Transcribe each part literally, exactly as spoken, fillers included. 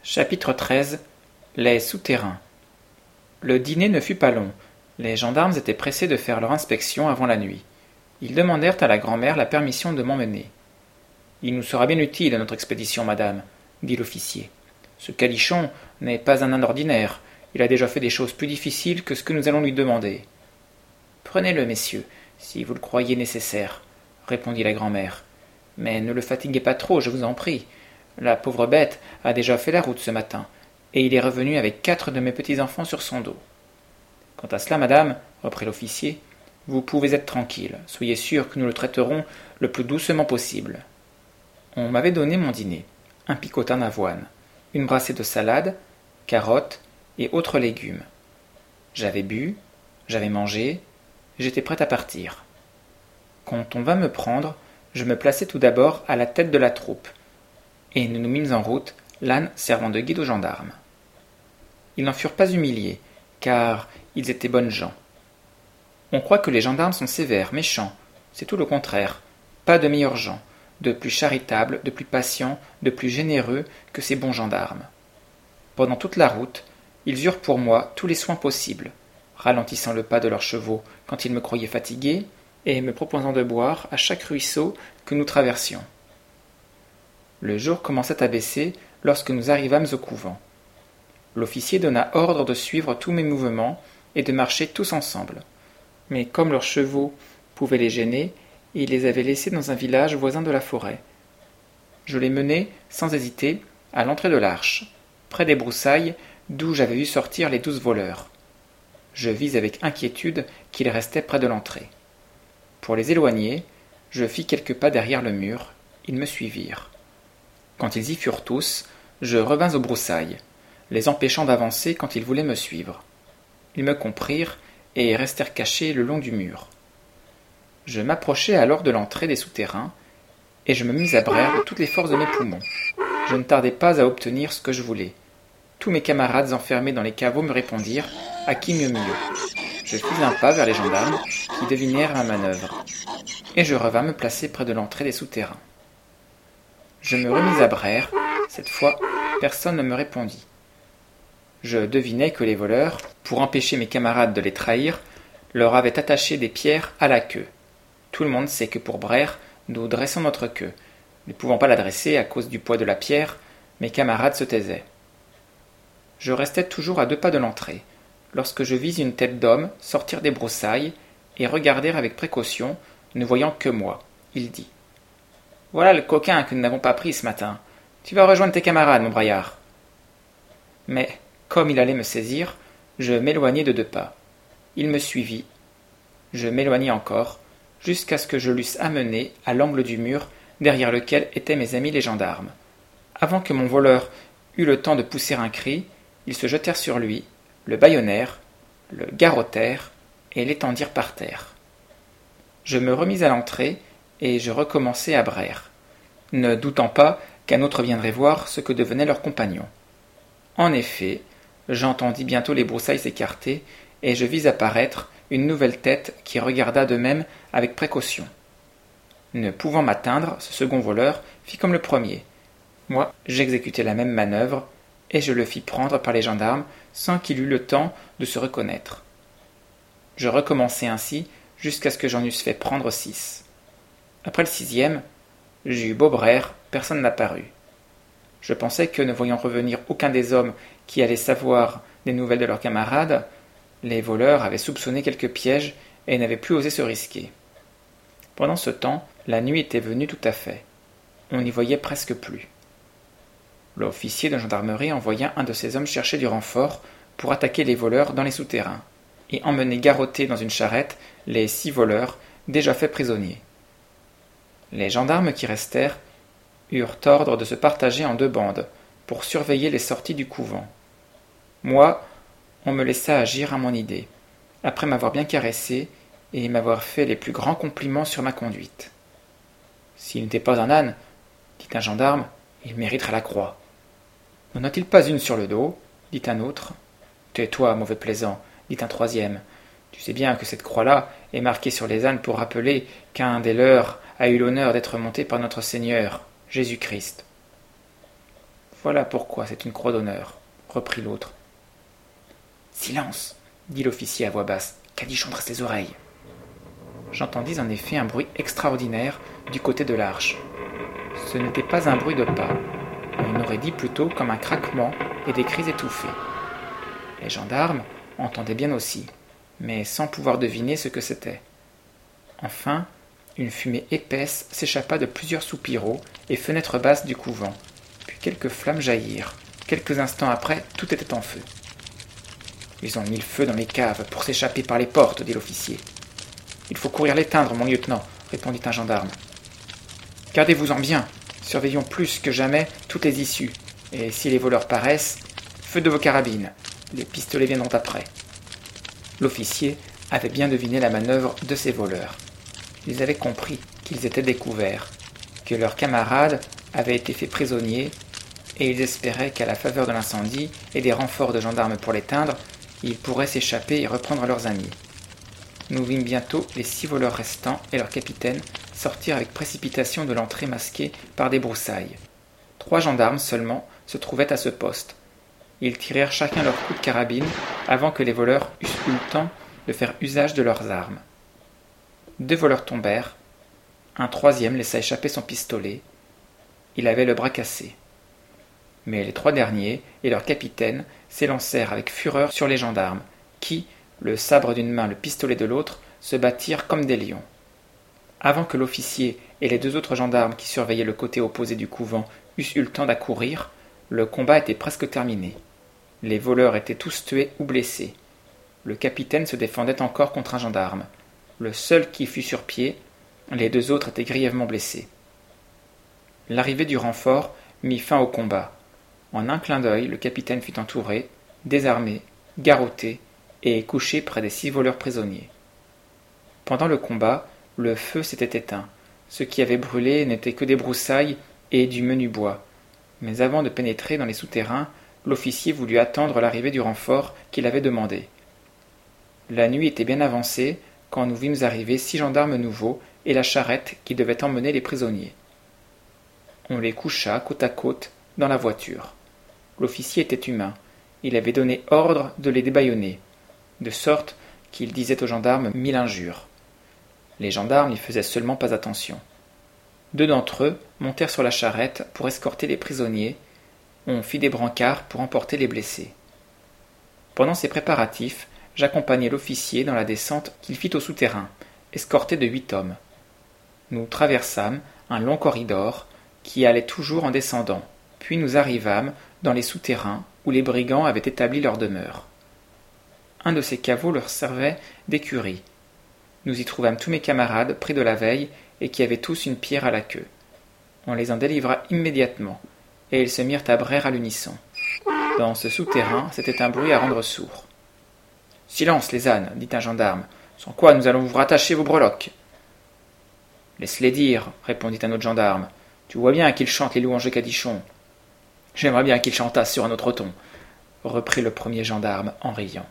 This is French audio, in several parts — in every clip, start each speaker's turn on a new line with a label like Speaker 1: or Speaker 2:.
Speaker 1: Chapitre treize. Les souterrains. Le dîner ne fut pas long. Les gendarmes étaient pressés de faire leur inspection avant la nuit. Ils demandèrent à la grand-mère la permission de m'emmener. « Il nous sera bien utile à notre expédition, madame, » dit l'officier. « Ce Calichon n'est pas un âne ordinaire. Il a déjà fait des choses plus difficiles que ce que nous allons lui demander. »« Prenez-le, messieurs, si vous le croyez nécessaire, » répondit la grand-mère. « Mais ne le fatiguez pas trop, je vous en prie. La pauvre bête a déjà fait la route ce matin, et il est revenu avec quatre de mes petits-enfants sur son dos. »« Quant à cela, madame, reprit l'officier, vous pouvez être tranquille. Soyez sûre que nous le traiterons le plus doucement possible. » On m'avait donné mon dîner, un picotin d'avoine, une brassée de salade, carottes et autres légumes. J'avais bu, j'avais mangé, j'étais prêt à partir. Quand on vint me prendre, je me plaçai tout d'abord à la tête de la troupe, et nous nous mîmes en route, l'âne servant de guide aux gendarmes. Ils n'en furent pas humiliés, car ils étaient bonnes gens. On croit que les gendarmes sont sévères, méchants. C'est tout le contraire. Pas de meilleurs gens, de plus charitables, de plus patients, de plus généreux que ces bons gendarmes. Pendant toute la route, ils eurent pour moi tous les soins possibles, ralentissant le pas de leurs chevaux quand ils me croyaient fatigué, et me proposant de boire à chaque ruisseau que nous traversions. Le jour commençait à baisser lorsque nous arrivâmes au couvent. L'officier donna ordre de suivre tous mes mouvements et de marcher tous ensemble. Mais comme leurs chevaux pouvaient les gêner, il les avait laissés dans un village voisin de la forêt. Je les menai, sans hésiter, à l'entrée de l'arche, près des broussailles d'où j'avais vu sortir les douze voleurs. Je vis avec inquiétude qu'ils restaient près de l'entrée. Pour les éloigner, je fis quelques pas derrière le mur. Ils me suivirent. Quand ils y furent tous, je revins aux broussailles, les empêchant d'avancer quand ils voulaient me suivre. Ils me comprirent et restèrent cachés le long du mur. Je m'approchai alors de l'entrée des souterrains, et je me mis à braire de toutes les forces de mes poumons. Je ne tardai pas à obtenir ce que je voulais. Tous mes camarades enfermés dans les caveaux me répondirent « À qui mieux mieux ?» Je fis un pas vers les gendarmes, qui devinèrent ma manœuvre, et je revins me placer près de l'entrée des souterrains. Je me remis à braire. Cette fois, personne ne me répondit. Je devinai que les voleurs, pour empêcher mes camarades de les trahir, leur avaient attaché des pierres à la queue. Tout le monde sait que pour braire, nous dressons notre queue. Ne pouvant pas la dresser à cause du poids de la pierre, mes camarades se taisaient. Je restais toujours à deux pas de l'entrée, lorsque je vis une tête d'homme sortir des broussailles et regarder avec précaution, ne voyant que moi. Il dit « Voilà le coquin que nous n'avons pas pris ce matin. Tu vas rejoindre tes camarades, mon braillard. » Mais, comme il allait me saisir, je m'éloignai de deux pas. Il me suivit. Je m'éloignai encore, jusqu'à ce que je l'eusse amené à l'angle du mur derrière lequel étaient mes amis les gendarmes. Avant que mon voleur eût le temps de pousser un cri, ils se jetèrent sur lui, le bâillonnèrent, le garrottèrent et l'étendirent par terre. Je me remis à l'entrée et je recommençai à braire, ne doutant pas qu'un autre viendrait voir ce que devenait leur compagnon. En effet, j'entendis bientôt les broussailles s'écarter et je vis apparaître une nouvelle tête qui regarda de même avec précaution. Ne pouvant m'atteindre, ce second voleur fit comme le premier. Moi, j'exécutai la même manœuvre et je le fis prendre par les gendarmes sans qu'il eût le temps de se reconnaître. Je recommençai ainsi jusqu'à ce que j'en eusse fait prendre six. Après le sixième, j'eus beau braire, personne n'apparut. Je pensais que, ne voyant revenir aucun des hommes qui allaient savoir des nouvelles de leurs camarades, les voleurs avaient soupçonné quelque piège et n'avaient plus osé se risquer. Pendant ce temps, la nuit était venue tout à fait. On n'y voyait presque plus. L'officier de gendarmerie envoya un de ses hommes chercher du renfort pour attaquer les voleurs dans les souterrains et emmener garrotter dans une charrette les six voleurs déjà faits prisonniers. Les gendarmes qui restèrent eurent ordre de se partager en deux bandes pour surveiller les sorties du couvent. Moi, on me laissa agir à mon idée, après m'avoir bien caressé et m'avoir fait les plus grands compliments sur ma conduite. « S'il n'était pas un âne, dit un gendarme, il mériterait la croix. »« N'en a-t-il pas une sur le dos ?» dit un autre. « Tais-toi, mauvais plaisant, dit un troisième. Tu sais bien que cette croix-là est marquée sur les ânes pour rappeler qu'un des leurs a eu l'honneur d'être monté par notre Seigneur, Jésus-Christ. » Voilà pourquoi c'est une croix d'honneur, reprit l'autre. Silence, dit l'officier à voix basse, Cadichon dresse les oreilles. J'entendis en effet un bruit extraordinaire du côté de l'arche. Ce n'était pas un bruit de pas, on aurait dit plutôt comme un craquement et des cris étouffés. Les gendarmes entendaient bien aussi, mais sans pouvoir deviner ce que c'était. Enfin, une fumée épaisse s'échappa de plusieurs soupiraux et fenêtres basses du couvent, puis quelques flammes jaillirent. Quelques instants après, tout était en feu. « Ils ont mis le feu dans les caves pour s'échapper par les portes, dit l'officier. « Il faut courir l'éteindre, mon lieutenant, répondit un gendarme. Gardez-vous-en bien, surveillons plus que jamais toutes les issues, et si les voleurs paraissent, feu de vos carabines, les pistolets viendront après. L'officier avait bien deviné la manœuvre de ces voleurs. Ils avaient compris qu'ils étaient découverts, que leurs camarades avaient été faits prisonniers, et ils espéraient qu'à la faveur de l'incendie et des renforts de gendarmes pour l'éteindre, ils pourraient s'échapper et reprendre leurs amis. Nous vîmes bientôt les six voleurs restants et leur capitaine sortir avec précipitation de l'entrée masquée par des broussailles. Trois gendarmes seulement se trouvaient à ce poste. Ils tirèrent chacun leur coup de carabine avant que les voleurs eussent eu le temps de faire usage de leurs armes. Deux voleurs tombèrent, un troisième laissa échapper son pistolet. Il avait le bras cassé. Mais les trois derniers et leur capitaine s'élancèrent avec fureur sur les gendarmes, qui, le sabre d'une main, le pistolet de l'autre, se battirent comme des lions. Avant que l'officier et les deux autres gendarmes qui surveillaient le côté opposé du couvent eussent eu le temps d'accourir, le combat était presque terminé. Les voleurs étaient tous tués ou blessés. Le capitaine se défendait encore contre un gendarme. Le seul qui fut sur pied, les deux autres étaient grièvement blessés. L'arrivée du renfort mit fin au combat. En un clin d'œil, le capitaine fut entouré, désarmé, garrotté et couché près des six voleurs prisonniers. Pendant le combat, le feu s'était éteint. Ce qui avait brûlé n'était que des broussailles et du menu bois. Mais avant de pénétrer dans les souterrains, l'officier voulut attendre l'arrivée du renfort qu'il avait demandé. La nuit était bien avancée quand nous vîmes arriver six gendarmes nouveaux et la charrette qui devait emmener les prisonniers. On les coucha côte à côte dans la voiture. L'officier était humain. Il avait donné ordre de les débâillonner, de sorte qu'il disait aux gendarmes mille injures. Les gendarmes n'y faisaient seulement pas attention. Deux d'entre eux montèrent sur la charrette pour escorter les prisonniers. On fit des brancards pour emporter les blessés. Pendant ces préparatifs, j'accompagnai l'officier dans la descente qu'il fit au souterrain, escorté de huit hommes. Nous traversâmes un long corridor qui allait toujours en descendant, puis nous arrivâmes dans les souterrains où les brigands avaient établi leur demeure. Un de ces caveaux leur servait d'écurie. Nous y trouvâmes tous mes camarades pris de la veille et qui avaient tous une pierre à la queue. On les en délivra immédiatement, et ils se mirent à braire à l'unisson. Dans ce souterrain, c'était un bruit à rendre sourd. « Silence, les ânes, dit un gendarme, sans quoi nous allons vous rattacher vos breloques. »« Laisse-les dire, répondit un autre gendarme. Tu vois bien qu'ils chantent les louanges de Cadichon. »« J'aimerais bien qu'ils chantassent sur un autre ton, reprit le premier gendarme en riant.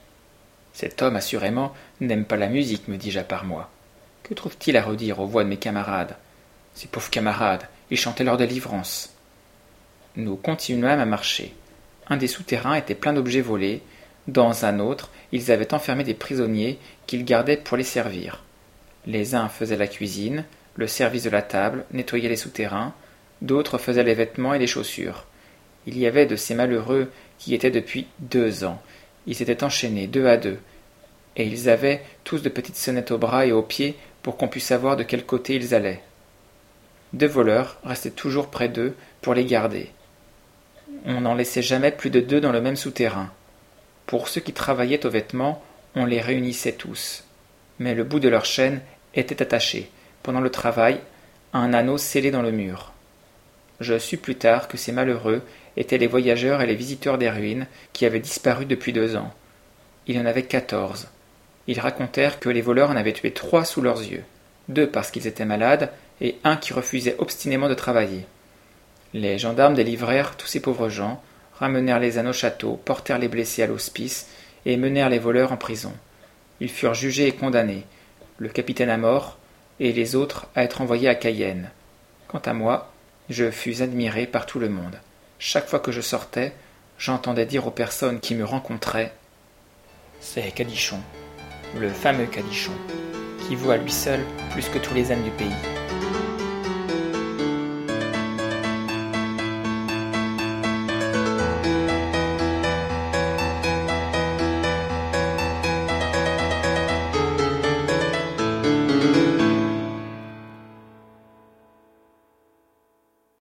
Speaker 1: Cet homme, assurément, n'aime pas la musique, me dis-je à part moi. Que trouve-t-il à redire aux voix de mes camarades? Ces pauvres camarades, ils chantaient leur délivrance. Nous continuâmes à marcher. Un des souterrains était plein d'objets volés. Dans un autre, ils avaient enfermé des prisonniers qu'ils gardaient pour les servir. Les uns faisaient la cuisine, le service de la table, nettoyaient les souterrains, d'autres faisaient les vêtements et les chaussures. Il y avait de ces malheureux qui étaient depuis deux ans. Ils s'étaient enchaînés deux à deux, et ils avaient tous de petites sonnettes aux bras et aux pieds pour qu'on pût savoir de quel côté ils allaient. Deux voleurs restaient toujours près d'eux pour les garder. On n'en laissait jamais plus de deux dans le même souterrain. Pour ceux qui travaillaient aux vêtements, on les réunissait tous. Mais le bout de leur chaîne était attaché, pendant le travail, à un anneau scellé dans le mur. Je sus plus tard que ces malheureux étaient les voyageurs et les visiteurs des ruines qui avaient disparu depuis deux ans. Il y en avait quatorze. Ils racontèrent que les voleurs en avaient tué trois sous leurs yeux, deux parce qu'ils étaient malades et un qui refusait obstinément de travailler. Les gendarmes délivrèrent tous ces pauvres gens, ramenèrent les ânes au château, portèrent les blessés à l'hospice et menèrent les voleurs en prison. Ils furent jugés et condamnés, le capitaine à mort et les autres à être envoyés à Cayenne. Quant à moi, je fus admiré par tout le monde. Chaque fois que je sortais, j'entendais dire aux personnes qui me rencontraient « C'est Cadichon, le fameux Cadichon, qui vaut à lui seul plus que tous les ânes du pays. »